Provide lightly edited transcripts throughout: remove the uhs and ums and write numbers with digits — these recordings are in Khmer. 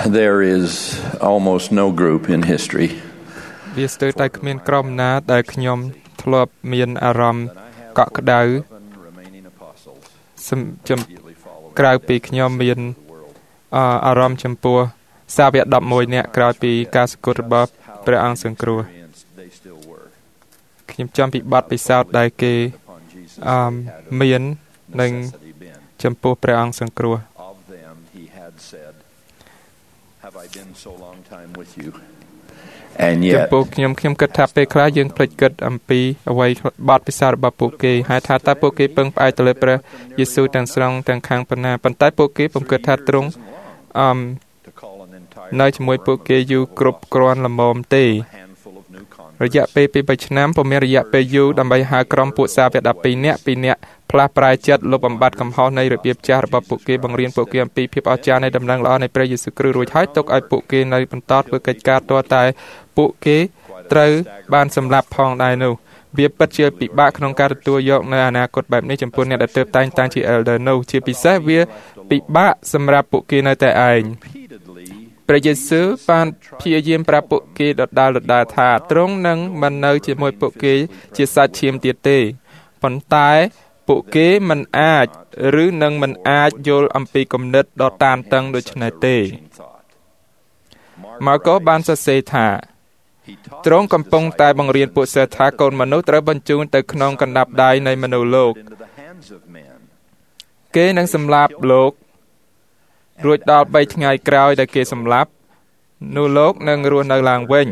There is almost no group in history វាស្ទើរតែគ្មានក្រុមណាដែលខ្ញុំធ្លាប់មានអារម្មណ៍កក់ក្ដៅក្រៅពីខ្ញុំមានអារម្មណ៍ចំពោះសាវក11នាក់ក្រោយពីការសគត់របស់ព្រះអង្គសង្គ្រោះខ្ញុំចាំពីបទពិសោធន៍ដែលគេមាននឹងចំពោះព្រះអង្គសង្គ្រោះចំពោះខ្ញុំគិតថាពេលខ្លះយើងភ្លេចគិតអំពីអ្វីបទពិសោធន៍របស់ពួកគេហើយថាតើពួកគេពឹងផ្អែកទៅលើព្រះយេស៊ូវទាំងស្រុងទាំងខាងប៉ុណ្ណាប៉ុន្តែពួកគេពុំគិតថាទ្រង់នៅជាមួយពួកគេយូរគ្រប់គ្រាន់ល្មមទេរយៈពេលពី3ឆ្នាំពុំមានរយៈពេលយូរដើម្បីហៅក្រុមពួកសាវក12នាក់2នាក់ផ្លាស់ប្រែចិត្តលុបបំបត្តិកំហុសនៃរបៀបចាស់របស់ពួកគេបង្រៀនពួកគេអំពីភាពអស្ចារ្យនៃដំណឹងល្អនៃព្រះយេស៊ូវគ្រីស្ទរួចហើយទុកឲ្យពួកគេនៅបន្តធ្វើកិច្ចការទាល់តែពួកគេត្រូវបានសម្លាប់ផងដែរនោះវាពិតជាពិបាកក្នុងការទទួលយកនៅអនាគតបែបនេះចំពោះអ្នកដែលទើបតែងតាំងជា elder នោះជាពិសេសវាពិបាកសម្រាប់ពួកគេនៅតែឯងព្រះយេស៊ូវបានព្យាយាមប្រាប់ពួកគេដដែលថាទ្រង់នឹងមិននៅជាមួយពួកគេជាសាច់ឈាមទៀតទេប៉ុន្តែពួកគេមិនអាចឬនឹងមិនអាចយល់អំពីគំនិតដ៏តានតឹងដូចនេះទេម៉ាកូបានសរសេរថាទ្រង់កំពុងតែបង្រៀនពួកសិស្សថាកូនមនុស្សត្រូវបញ្ជូនទៅក្នុងកណ្ដាប់ដៃនៃមនុស្សលោកគេនឹងសម្លាប់លោករួចដល់3ថ្ងៃក្រោយដែលគេសម្លាប់នោះលោកនឹងរស់នៅឡើងវិញ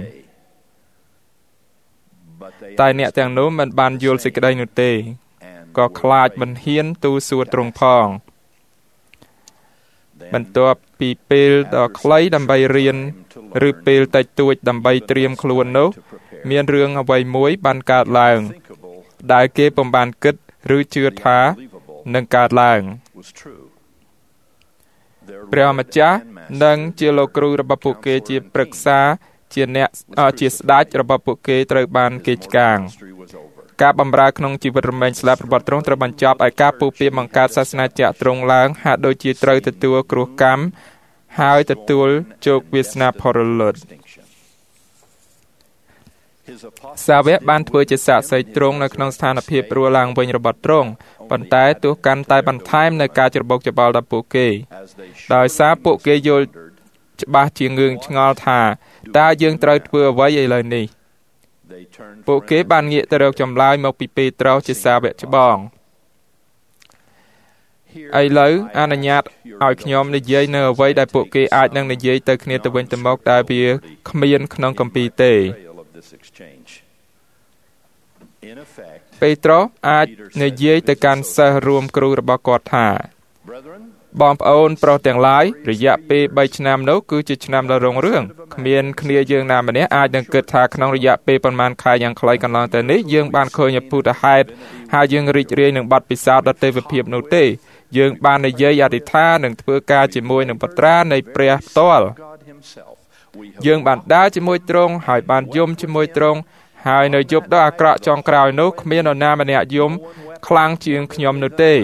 តែអ្នកទាំងនោះមិនបានយល់សេចក្តីនោះទេក៏ខ្លាចមិនហ៊ានទូសួរទ្រង់ផងបន្ទាប់ពីពេលដ៏ខ្លីដើម្បីរៀនឬពេលតិចតួចដើម្បីត្រៀមខ្លួននោះមានរឿងអ្វីមួយបានកើតឡើងដែលគេពុំបានគិតឬជឿថានឹងកើតឡើងព្រះម្ចាស់និងជាលោកគ្រូរបស់ពួកគេជាប្រឹក្សាជាអ្នកជាស្ដេចរបស់ពួកគេត្រូវបានគេឆ្កាងការបម្រើក្នុងជីវិតរមែងស្លាប់របស់ទ្រង់ត្រូវបញ្ចប់ឲ្យការពុះពៀបង្កើតសាសនាចក្រទ្រង់ឡើងហាក់ដូចជាត្រូវទទួលគ្រោះកម្មហើយទទួលជោគវាសនាផុតរលត់សាវកបានធ្វើជាសាក្សីទ្រង់នៅក្នុងស្ថានភាពរស់ឡើងវិញរបស់ទ្រង់ប៉ុន្តែទោះកាន់តែបន្ថែមនៅការច្របូកច្បល់ដល់ពួកគេដោយសារពួកគេយល់ច្បាស់ជាងឿងឆ្ងល់ថាតើយើងត្រូវធ្វើអ្វីឥឡូវនេះពួកគេបានងាកទៅរកចម្លើយមកពីពេត្រុសជាសាវកច្បងឥឡូវអនុញ្ញាតឲ្យខ្ញុំនិយាយនៅអ្វីដែលពួកគេអាចនឹងនិយាយទៅគ្នាទៅវិញទៅមកតែវាគ្មានក្នុងគម្ពីរទេពេត្រុសអាចនិយាយទៅកាន់សិស្សរួមគ្រូរបស់គាត់ថាបងប្អូនប្រុសទាំងឡាយរយៈពេល3ឆ្នាំនោះគឺជាឆ្នាំដ៏រុងរឿងគ្មានគ្នាយើងណាម្នាក់អាចនឹងគិតថាក្នុងរយៈពេលប៉ុន្មានខែយ៉ាងខ្លីកន្លងទៅនេះយើងបានឃើញពុទ្ធហេតុហើយយើងរីករាយនឹងបទពិសោធន៍ដ៏ទេវភាពនោះទេយើងបាននិយាយអធិដ្ឋាននិងធ្វើការជាមួយនឹងបត្រានៃព្រះផ្ទាល់យើងបានដើរជាមួយទ្រង់ហើយបានយំជាមួយទ្រង់ហើយនៅយប់ដ៏អាក្រក់ចុងក្រោយនោះគ្មាននរណាម្នាក់យំខ្លាំងជាងខ្ញុំនោះទេ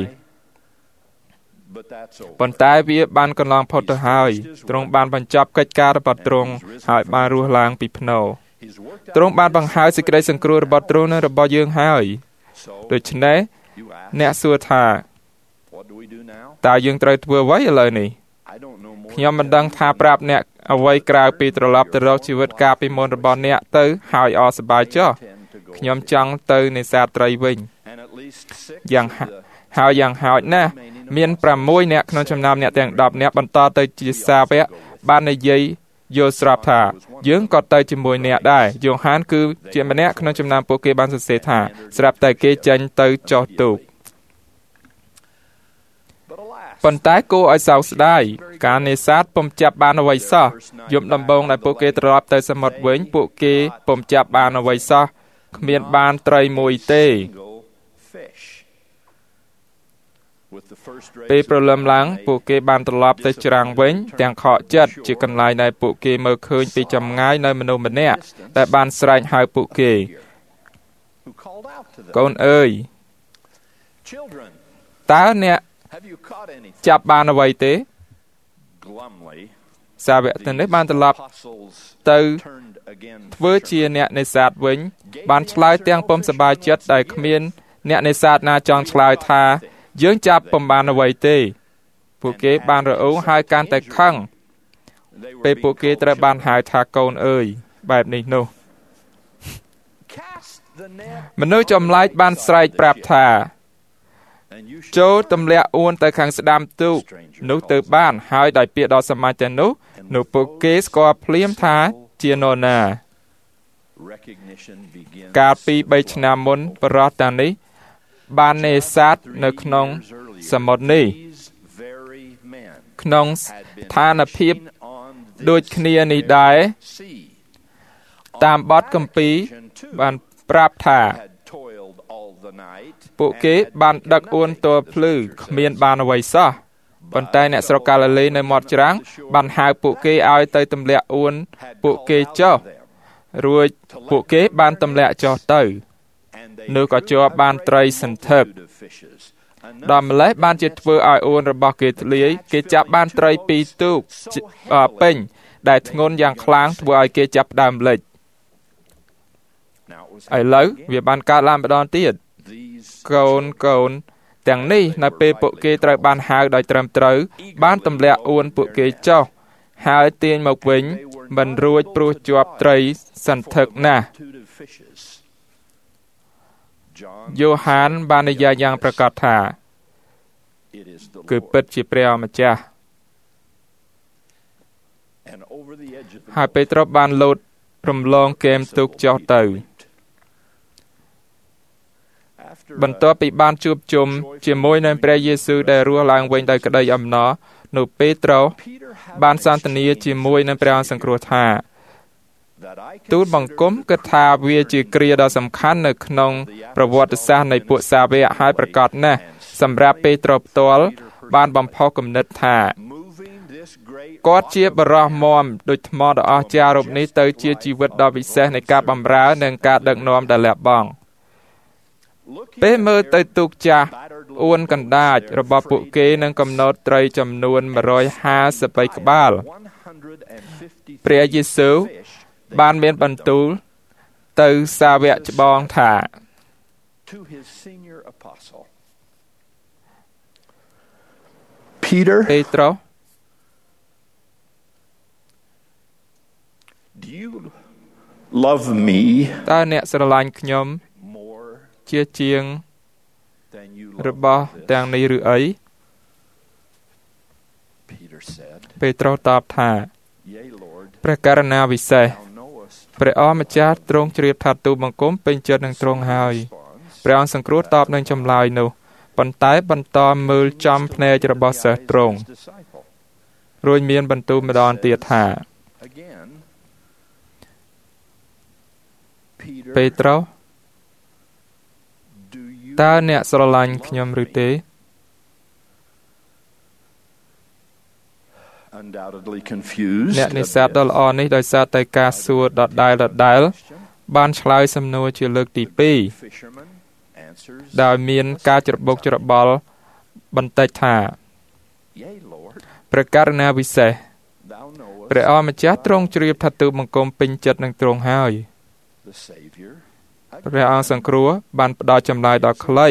ប៉ុន្តែវាបានកន្លងផុតទៅហើយទ្រង់បានបញ្ចប់កិច្ចការរបស់ទ្រង់ហើយបានរស់ឡើងពីភ្នោទ្រង់បានបង្ហើបសេចក្តីសង្គ្រោះរបស់ទ្រង់និងរបស់យើងហើយដូច្នេះអ្នកសួរថាតើយើងត្រូវធ្វើអ្វីឥឡូវនេះខ្ញុំមិនដឹងថាប្រាប់អ្នកអ្វីក្រៅពីត្រឡប់ទៅរកជីវិតកាលពីមុនរបស់អ្នកទៅហើយអស់សប្បាយចុះខ្ញុំចង់ទៅនេសាទត្រីវិញយ៉ាងហោចណាស់មាន6នាក់ក្នុងចំណោមអ្នកទាំង10នាក់បន្តទៅជាសាវកបាននិយាយយល់ស្រាប់ថាយើងក៏ទៅជាមួយអ្នកដែរយូហានគឺជាម្នាក់ក្នុងចំណោមពួកគេបានសរសេរថាស្រាប់តែគេចេញទៅចុះទូកប៉ុន្តែគួរឲ្យសោកស្ដាយការនេសាទពុំចាប់បានអ្វីសោះយប់ដំបូងដែលពួកគេត្រឡប់ទៅសមុទ្រវិញពួកគេពុំចាប់បានអ្វីសោះគ្មានបានត្រីមួយទេពេលព្រលឹមឡើងពួកគេបានត្រឡប់ទៅច្រាំងវិញទាំងខកចិត្តជាកន្លែងដែលពួកគេមើលឃើញពីចម្ងាយនៅមនុស្សម្នាក់ដែលបានស្រែកហៅពួកគេកូនអើយតើអ្នកចាប់បានអ្វីទេសាវកទាំងនេះបានត្រឡប់ទៅធ្វើជាអ្នកនេសាទវិញបានឆ្លើយទាំងពុំសប្បាយចិត្តដែលគ្មានអ្នកនេសាទណាចង់ឆ្លើយថាយើងចាប់ពុំបានអ្វីទេពួកគេបានរអ៊ូហើយកាន់តែខឹងពេលពួកគេត្រូវបានហៅថាកូនអើយបែបនេះនោះមនុស្សចម្លែកបានស្រែកប្រាប់ថាចូលទម្លាក់អួនទៅខាងស្ដាំទូកនោះទៅបានហើយដោយពាក្យដ៏សាមញ្ញទាំងនោះពួកគេស្គាល់ភ្លាមថាជានរណាកាលពី3ឆ្នាំមុនបរិសុទ្ធទាំងនេះបាននេសាទនៅក្នុងសមុទ្រនេះក្នុងស្ថានភាពដូចគ្នានេះដែរតាមបទគម្ពីរបានប្រាប់ថាពួកគេបានដឹកអួនទល់ភ្លឺគ្មានបានអ្វីសោះប៉ុន្តែអ្នកស្រុកកាឡីលេនៅមាត់ច្រាំងបានហៅពួកគេឲ្យទៅទម្លាក់អួនពួកគេចុះរួចពួកគេបានទម្លាក់ចុះទៅនោះក៏ជាប់បានត្រីសន្ធឹកដល់ម្លេះបានជាធ្វើឲ្យអួនរបស់គេធ្លាយគេចាប់បានត្រី2ទូកពេញដែលធ្ងន់យ៉ាងខ្លាំងធ្វើឲ្យគេចាប់ដើមលិចឥឡូវវាបានកើតឡើងម្ដងទៀតកូនទាំងនេះនៅពេលពួកគេត្រូវបានហៅដោយត្រឹមត្រូវបានទម្លាក់អួនពួកគេចុះហើយទាញមកវិញមិនរួចព្រោះជាប់ត្រីសន្ធឹកណាស់យ៉ូហានបាននិយាយយ៉ាងប្រកាសថាគឺពិតជាព្រះម្ចាស់ហើយពេត្រុសបានលោតរំលងគែមទូកចុះទៅបន្ទាប់ពីបានជួបជុំជាមួយនឹងព្រះយេស៊ូវដែលរស់ឡើងវិញដោយក្តីអំណរនោះពេត្រុសបានសន្ទនាជាមួយនឹងព្រះអង្គសង្គ្រោះថាទូលបង្គំគិតថាវាជាគ្រាដ៏សំខាន់នៅក្នុងប្រវត្តិសាស្ត្រនៃពួកសាវកហើយប្រកាសណាស់សម្រាប់ពេត្រុសផ្ទាល់បានបំផុសគំនិតថាគាត់ជាបរិសុទ្ធមាំដូចថ្មដ៏អស្ចារ្យរូបនេះទៅជាជីវិតដ៏វិសេសនៃការបម្រើនិងការដឹកនាំដែលលះបង់ពេលមើលទៅទូកចាស់អួនកណ្ដាចរបស់ពួកគេនឹងកំណត់ត្រីចំនួន150ក្បាលព្រះយេស៊ូវបានមានបន្ទូលទៅសាវកច្បងថាពេត្រុសតើអ្នកស្រឡាញ់ខ្ញុំជាជាងរបស់ទាំងនេះឬអីពេត្រុសតបថាព្រះករុណាវិសេសព្រះអម្ចាស់ទ្រង់ជ្រាបថាទូលបង្គំពេញចិត្តនឹងទ្រង់ហើយព្រះអង្គសង្គ្រោះតបនឹងចម្លើយនោះប៉ុន្តែបន្តមើលចំភ្នែករបស់សិស្សទ្រង់រួចមានបន្ទូលម្ដងទៀតថាពេត្រុសតើអ្នកស្រឡាញ់ខ្ញុំឬទេអ្នកនេសាទដ៏ល្អនេះដោយសារតែការសួរដដែលបានឆ្លើយសំណួរជាលើកទី2ដោយមានការច្របូកច្របល់បន្តិចថាព្រះករុណាវិសេសព្រះអម្ចាស់ទ្រង់ជ្រាបថាទូលបង្គំពេញចិត្តនឹងទ្រង់ហើយព្រះអង្គសង្គ្រោះបានផ្ដល់ចម្លើយដ៏ខ្លី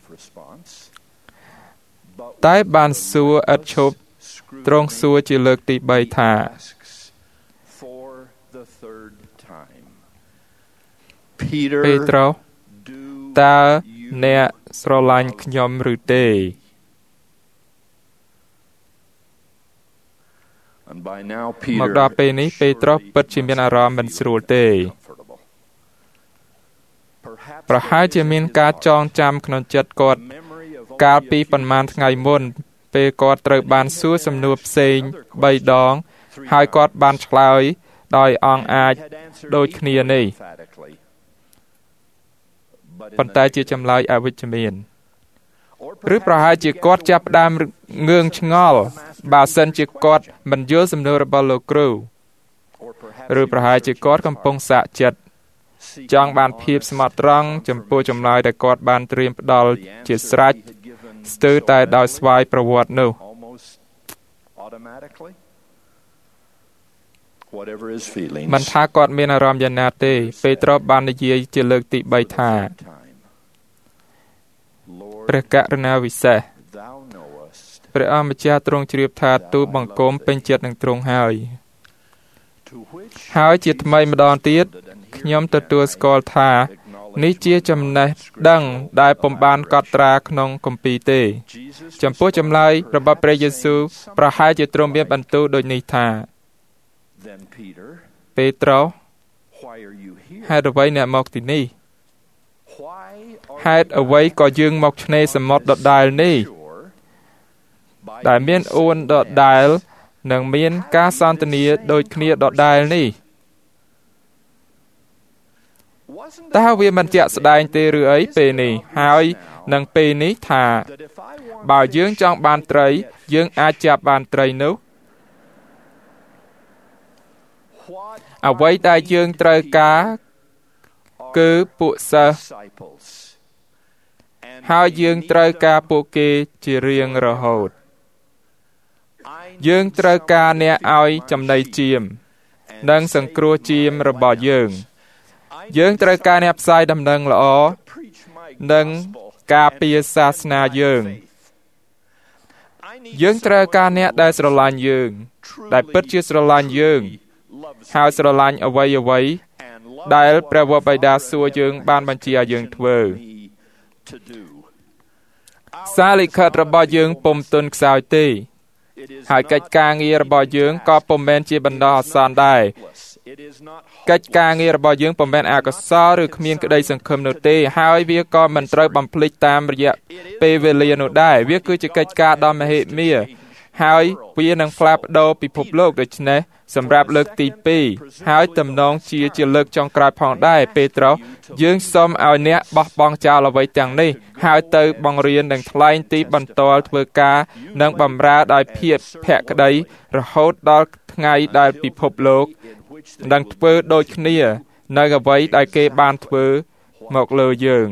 តែបានសួរឥតឈប់ទ្រង់សួរជាលើកទី3ថាពេត្រុសតើអ្នកស្រឡាញ់ខ្ញុំឬទេមកដល់ពេលនេះពេត្រុសពិតជាមានអារម្មណ៍មិនស្រួលទេប្រហែលជាមានការចងចាំក្នុងចិត្តគាត់កាលពីប៉ុន្មានថ្ងៃមុនពេលគាត់ត្រូវបានសួរសំណួរផ្សេង3ដងហើយគាត់បានឆ្លើយដោយអង់អាចដូចគ្នានេះប៉ុន្តែជាចម្លើយអវិជ្ជមានឬប្រហែលជាគាត់ចាប់ផ្ដើមងឿងឆ្ងល់បើសិនជាគាត់មិនយល់សំណួររបស់លោកគ្រូឬប្រហែលជាគាត់កំពុងសាកចិត្តចង់បានភាពស្មោះត្រង់ចំពោះចម្លើយដែលគាត់បានត្រៀមផ្ដល់ជាស្រេចស្ទើរតែដោយស្វ័យប្រវត្តិនោះមិនថាគាត់មានអារម្មណ៍យ៉ាងណាទេពេត្រុសបាននិយាយជាលើកទី3ថាព្រះករុណាវិសេសព្រះអម្ចាស់ទ្រង់ជ្រាបថាទូលបង្គំពេញចិត្តនឹងទ្រង់ហើយជាថ្មីម្ដងទៀតខ្ញុំទទួលស្គាល់ថានេះជាចំណេះដឹងដែលពុំបានកត់ត្រាក្នុងគម្ពីរទេចំពោះចម្លើយរបស់ព្រះយេស៊ូវប្រហែលជាទ្រង់មានបន្ទូលដូចនេះថាពេត្រុសហេតុអ្វីអ្នកមកទីនេះហេតុអ្វីក៏យើងមកឆ្នេរសមុទ្រដដែលនេះដែលមានអួនដដែលនិងមានការសន្ទនាដូចគ្នាដដែលនេះតើវាមិនជាក់ស្ដែងទេឬអីពេលនេះហើយនឹងពេលនេះថាបើយើងចង់បានត្រីយើងអាចចាប់បានត្រីនោះអ្វីដែលយើងត្រូវការគឺពួកសិស្សហើយយើងត្រូវការពួកគេជារៀងរហូតយើងត្រូវការអ្នកឲ្យចំណីជាមនិងសង្គ្រោះជាមរបស់យើងត្រូវការអ្នកផ្សាយដំណឹងល្អនិងការពារសាសនាយើងត្រូវការអ្នកដែលស្រឡាញ់យើងដែលពិតជាស្រឡាញ់យើងហើយស្រឡាញ់អ្វីដែលព្រះវរបិតាសួរយើងបានបញ្ជាឲ្យយើងធ្វើសារលិខិតរបស់យើងពុំទន់ខ្សោយទេហើយកិច្ចការងាររបស់យើងក៏ពុំមែនជាបណ្ដោះអាសន្នដែរកិច្ចការងាររបស់យើងពុំមែនអកុសលឬគ្មានក្តីសង្ឃឹមនោះទេហើយវាក៏មិនត្រូវបំភ្លេចតាមរយៈពេលវេលានោះដែរវាគឺជាកិច្ចការដ៏មហិមាហើយវានឹងផ្លាស់ប្ដូរពិភពលោកដូច្នេះសម្រាប់លើកទី2ហើយតំណងជាលើកចុងក្រោយផងដែរពេត្រុសយើងសូមឲ្យអ្នកបោះបង់ចោលអ្វីទាំងនេះហើយទៅបង្រៀននិងថ្លែងទីបន្ទាល់ធ្វើការនិងបម្រើដោយភាពភក្តីរហូតដល់ថ្ងៃដែលពិភពលោកនឹងធ្វើដូចគ្នានៅអ្វីដែលគេបានធ្វើមកលើយើង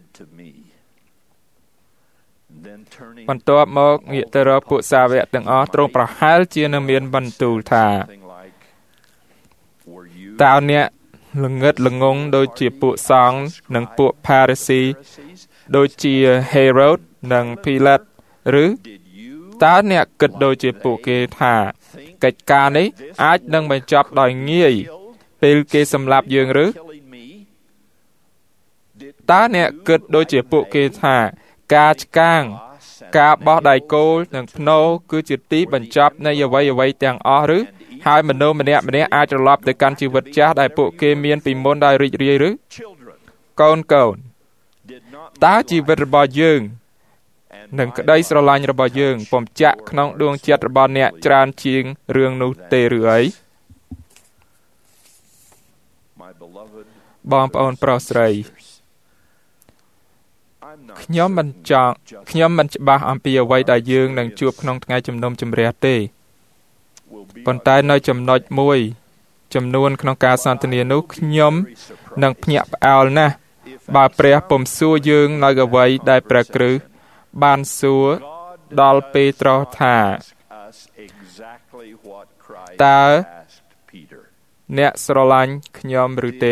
បន្ទាប់មកងាកទៅរកពួកសាវកទាំងអស់ទ្រង់ប្រហែលជានឹងមានបន្ទូលថាតើអ្នកល្ងិតល្ងងដូចជាពួកសង្ឃនិងពួកផារីស៊ីដូចជាហេរ៉ូតនិងភីឡាតឬតើអ្នកគិតដូចជាពួកគេថាកិច្ចការនេះអាចនឹងបញ្ចប់ដោយងាយពេលគេសម្លាប់យើងឬតើអ្នកគិតដូចជាពួកគេថាការឆ្កាងការបោះដៃគោលនិងភ្នោគឺជាទីបញ្ចប់នៃអ្វីទាំងអស់ឬហើយមនុស្សម្នាក់អាចត្រឡប់ទៅកាន់ជីវិតចាស់ដែលពួកគេមានពីមុនដោយរីករាយឬកូនតើជីវិតរបស់យើងនិងក្តីស្រឡាញ់របស់យើងពុំចាក់ក្នុងដួងចិត្តរបស់អ្នកច្រើនជាងរឿងនោះទេឬអីបងប្អូនប្រុសស្រីខ្ញុំមិនច្បាស់អំពីអ្វីដែលយើងនឹងជួបក្នុងថ្ងៃជំនុំជម្រះទេប៉ុន្តែនៅចំណុចមួយចំនួនក្នុងការសន្ទនានោះខ្ញុំនឹងភ្ញាក់ផ្អើលណាស់បើព្រះពុំសួរយើងនៅអ្វីដែលព្រះគ្រីស្ទបានសួរដល់ពេត្រុសថាតើអ្នកស្រឡាញ់ខ្ញុំឬទេ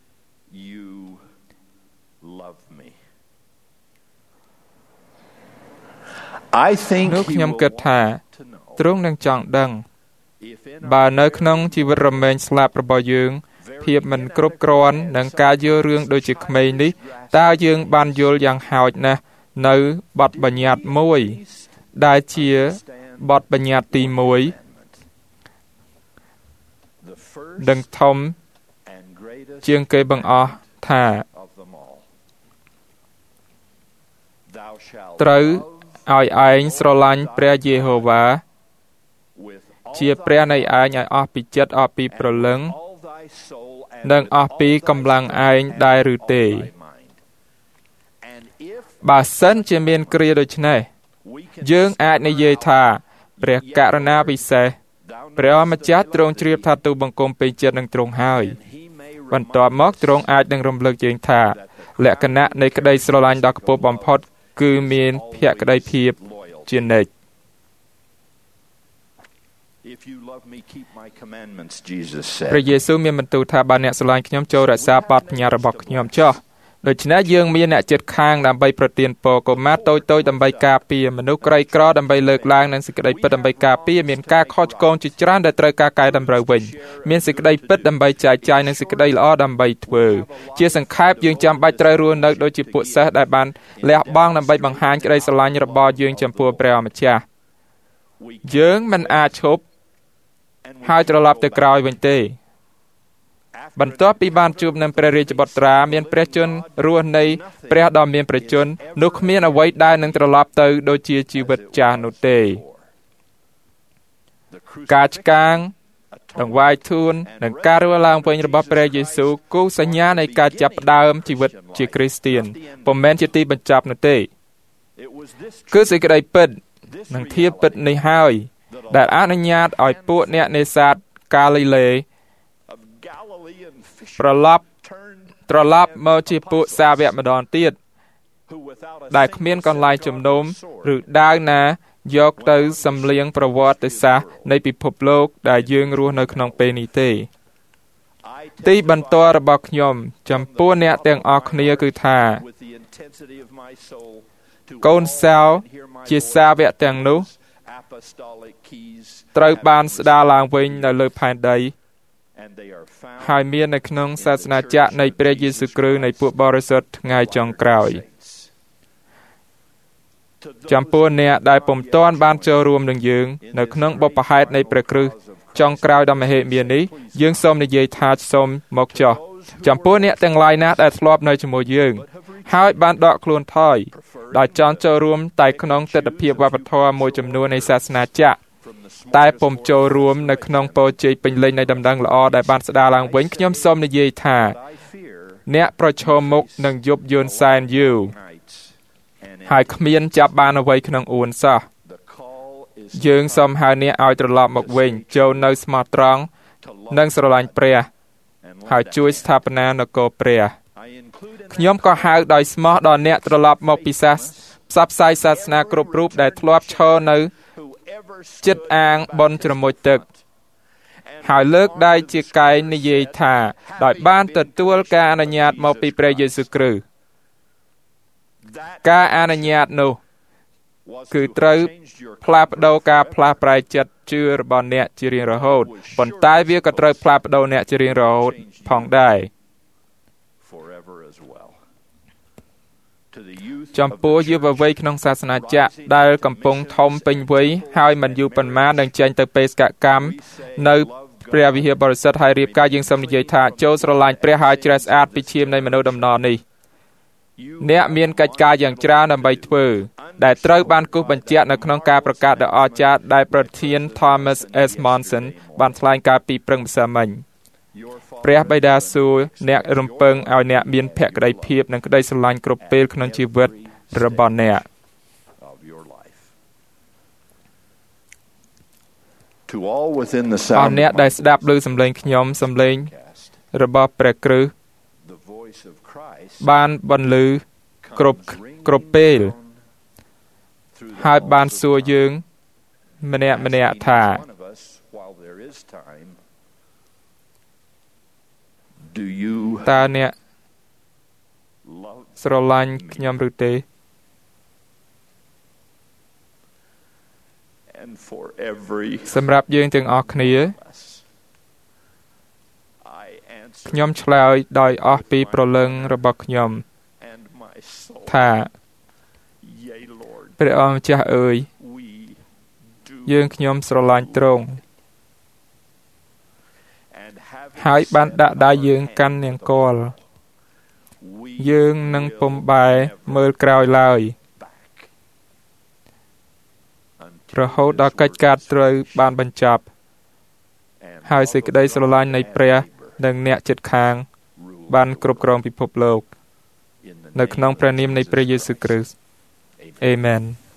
នោះខ្ញុំគិតថាទ្រង់នឹងចង់ដឹងបើនៅក្នុងជីវិតរមែងស្លាប់របស់យើងភាពមិនគ្រប់គ្រាន់និងការយល់រឿងដូចជាក្មេងនេះតើយើងបានយល់យ៉ាងហោចណាស់នៅបទបញ្ញត្តិមួយដែលជាបទបញ្ញត្តិទី1ដឹងធំជាងគេបង្អស់ថាត្រូវឲ្យឯងស្រឡាញ់ព្រះយេហូវ៉ាជាព្រះនៃឯងឲ្យអស់ពីចិត្តអស់ពីព្រលឹងនិងអស់ពីកម្លាំងឯងដែរឬទេបើសិនជាមានគ្រាដូច្នេះយើងអាចនិយាយថាព្រះករុណាពិសេសព្រះអម្ចាស់ទ្រង់ជ្រាបថាទូលបង្គំពេញចិត្តនឹងទ្រង់ហើយបន្ទាប់មកទ្រង់អាចនឹងរំលឹកយើងថាលក្ខណៈនៃក្តីស្រឡាញ់ដ៏ខ្ពស់បំផុតគឺមានភក្តីភាពជានិច្ចព្រះយេស៊ូវមានបន្ទូលថាបើអ្នកស្រឡាញ់ខ្ញុំចូលរក្សាបទបញ្ញត្តិរបស់ខ្ញុំចុះដូច្នេះយើងមានអ្នកជិតខាងដើម្បីប្រទានពរកុមារតូចៗដើម្បីការពារមនុស្សក្រីក្រដើម្បីលើកឡើងនិងសេចក្តីពិតដើម្បីការពារមានការខុសឆ្គងជាច្រើនដែលត្រូវការកែតម្រូវវិញមានសេចក្តីពិតដើម្បីចែកចាយនិងសេចក្តីល្អដើម្បីធ្វើជាសង្ខេបយើងចាំបាច់ត្រូវរស់នៅដូចជាពួកសិស្សដែលបានលះបង់ដើម្បីបង្ហាញក្តីស្រឡាញ់របស់យើងចំពោះព្រះម្ចាស់យើងមិនអាចឈប់ហើយត្រឡប់ទៅក្រោយវិញទេបន្ទាប់ពីបានជួបនឹងព្រះរាជបុត្រាមានព្រះជន្មរស់នៃព្រះដ៏មានព្រះជន្មនោះគ្មានអ្វីដែលនឹងត្រឡប់ទៅដូចជាជីវិតចាស់នោះទេការឆ្កាងដង្វាយធូននិងការរស់ឡើងវិញរបស់ព្រះយេស៊ូវគូសញ្ញានៃការចាប់ផ្ដើមជីវិតជាគ្រីស្ទានពុំមែនជាទីបញ្ចប់នោះទេគឺសេចក្តីពិតនិងធាតុពិតនេះហើយដែលអនុញ្ញាតឲ្យពួកអ្នកនេសាទកាលីលេត្រឡប់មកជាពួកសាវកម្ដងទៀតដែលគ្មានកន្លែងជំនុំឬដាវណាយកទៅសំលៀងប្រវត្តិសាស្ត្រនៃពិភពលោកដែលយើងរស់នៅក្នុងពេលនេះទេទីបន្ទាល់របស់ខ្ញុំចំពោះអ្នកទាំងអស់គ្នាគឺថាកូនសៅជាសាវកទាំងនោះត្រូវបានស្ដារឡើងវិញនៅលើផែនដីហើយមាននៅក្នុងសាសនាចក្រនៃព្រះយេស៊ូវគ្រីស្ទនៃពួកបរិសុទ្ធថ្ងៃចុងក្រោយចំពោះអ្នកដែលពុំទាន់បានចូលរួមនឹងយើងនៅក្នុងបុព្វហេតុនៃព្រះគ្រីស្ទចុងក្រោយដ៏មហិមានេះយើងសូមនិយាយថាសូមមកចុះចំពោះអ្នកទាំងឡាយណាដែលធ្លាប់នៅជាមួយយើងហើយបានដកខ្លួនថយដោយចង់ចូលរួមតែក្នុងទិដ្ឋភាពវប្បធម៌មួយចំនួននៃសាសនាចក្រតែពុំចូលរួមនៅក្នុងពរជ័យពេញលេញនៃដំណឹងល្អដែលបានស្ដារឡើងវិញខ្ញុំសូមនិយាយថាអ្នកប្រឈមមុខនឹងយប់យឺនសែនយូរហើយគ្មានចាប់បានអ្វីក្នុងអួនសោះយើងសូមហៅអ្នកឲ្យត្រឡប់មកវិញចូលនៅស្មោះត្រង់និងស្រឡាញ់ព្រះហើយជួយស្ថាបនានគរព្រះខ្ញុំក៏ហៅដោយស្មោះដល់អ្នកត្រឡប់មកពីផ្សព្វផ្សាយសាសនាគ្រប់រូបដែលធ្លាប់ឈរនៅចិត្តអាងបនជ្រមុជទឹកហើយលើកដៃជាកែងនិយាយថាដោយបានទទួលការអនុញ្ញាតមកពីព្រះយេស៊ូវគ្រីស្ទការអនុញ្ញាតនោះគឺត្រូវផ្លាស់ប្ដូរការផ្លាស់ប្រែចិត្តជឿរបស់អ្នកជារៀងរហូតប៉ុន្តែវាក៏ត្រូវផ្លាស់ប្ដូរអ្នកជារៀងរហូតផងដែរចំពោះយុវវ័យក្នុងសាសនាចក្រដែលកំពុងធំពេញវ័យហើយមិនយូរប៉ុន្មាននឹងចេញទៅបេសកកម្មនៅព្រះវិហារបរិសុទ្ធហើយរៀបការយើងសូមនិយាយថាចូលស្រឡាញ់ព្រះហើយជ្រះស្អាតពីឈាមនៃមនុស្សដំណរនេះអ្នកមានកិច្ចការយ៉ាងច្រើនដើម្បីធ្វើដែលត្រូវបានគូសបញ្ជាក់នៅក្នុងការប្រកាសដ៏អស្ចារ្យដែលប្រធាន Thomas S. Monson បានថ្លែងកាលពីព្រឹងម្សិលមិញព្រះបិតាសួរអ្នករំពឹងឲ្យអ្នកមានភក្ដីភាពនិងក្តីស្រឡាញ់គ្រប់ពេលក្នុងជីវិតរបស់អ្នកអស់អ្នកដែលស្ដាប់ឮសំឡេងខ្ញុំសំឡេងរបស់ព្រះគ្រីស្ទបានបន្លឺគ្រប់ពេលហើយបានសួរយើងម្នាក់ថាតើអ្នកស្រឡាញ់ខ្ញុំឬទេសម្រាប់យើងទាំងអស់គ្នាខ្ញុំឆ្លើយដោយអស់ពីព្រលឹងរបស់ខ្ញុំថាព្រះអង្គម្ចាស់អើយយើងខ្ញុំស្រឡាញ់ទ្រង់ហើយបានដាក់ដៃយើងកាន់នង្គ័លយើងនឹងពុំបែរមើលក្រោយឡើយរហូតដល់កិច្ចការត្រូវបានបញ្ចប់ហើយសេចក្តីស្រឡាញ់នៃព្រះនិងអ្នកជិតខាងបានគ្រប់គ្រងពិភពលោកនៅក្នុងព្រះនាមនៃព្រះយេស៊ូវគ្រីស្ទអាមែន